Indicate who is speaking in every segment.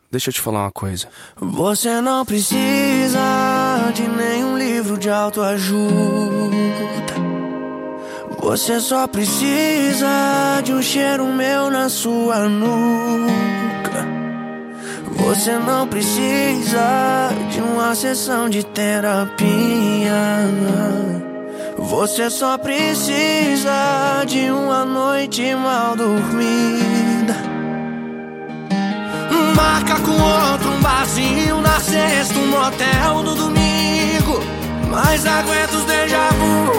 Speaker 1: deixa eu te falar uma coisa.
Speaker 2: Você não precisa de nenhum livro de autoajuda. Você só precisa de um cheiro meu na sua nuca. Você não precisa de uma sessão de terapia. Você só precisa de uma noite mal dormida. Marca com outro um barzinho na sexta, um motel no domingo. Mas aguenta os déjà vu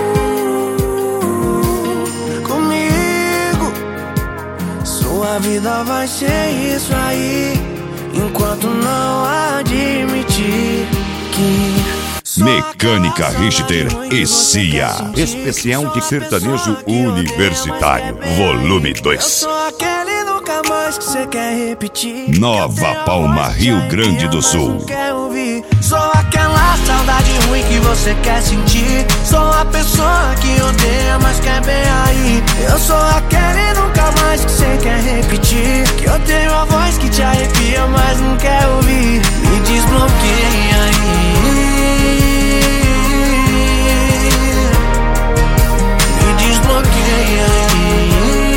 Speaker 2: comigo. Sua vida vai ser isso aí, enquanto não admitir que
Speaker 3: Mecânica Richter e Cia. Especial de sertanejo universitário, volume 2.
Speaker 2: eu sou aquele nunca mais que você quer repetir.
Speaker 3: Nova Palma, Rio Grande do Sul.
Speaker 2: Sou aquela saudade ruim que você quer sentir. Sou a pessoa que odeia, mas quer bem aí. Eu sou aquele nunca mais que você quer repetir. Que eu tenho a voz que te arrepia, mas não quer ouvir. Me desbloqueia aí. Me desbloqueia aí.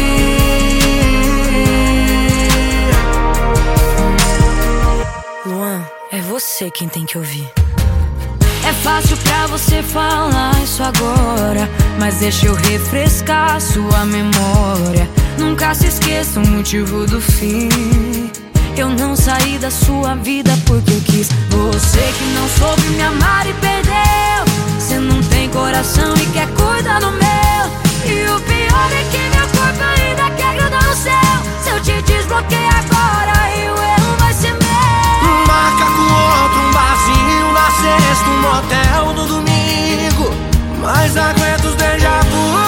Speaker 4: Luan, é você quem tem que ouvir. É fácil pra você falar isso agora, mas deixa eu refrescar sua memória. Nunca se esqueça o motivo do fim. Eu não saí da sua vida porque eu quis. Você que não soube me amar e perdeu. Você não tem coração e quer cuidar do meu. E o pior é que meu corpo ainda quer grudar no céu. Se eu te desbloquear agora, e o erro vai ser meu.
Speaker 2: Marca com outro um barzinho na sexta, um motel no domingo. Mas aguenta os déjà vu.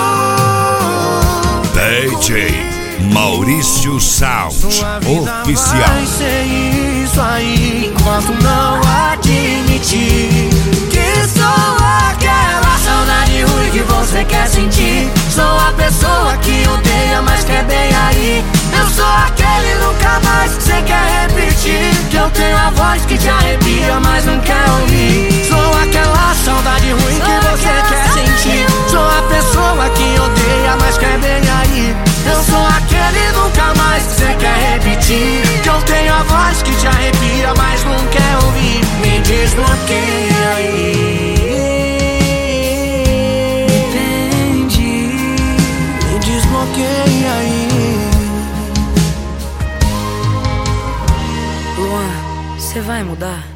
Speaker 3: DJ Maurício Sound Oficial.
Speaker 2: Vai ser isso aí, enquanto não admitir que sou aquela saudade ruim que você quer sentir. Sou a pessoa que odeia, mas quer bem aí. Eu sou aquele nunca mais que você quer repetir. Que eu tenho a voz que te arrepia, mas não quer ouvir. Sou aquela saudade ruim que você quer sentir. Sou a pessoa que odeia, mas quer bem aí. Eu sou aquele nunca mais que você quer repetir. Que eu tenho a voz que te arrepia, mas não quer ouvir. Me desbloqueia aí.
Speaker 4: Entendi.
Speaker 2: Me desbloqueia aí.
Speaker 4: Luan, você vai mudar?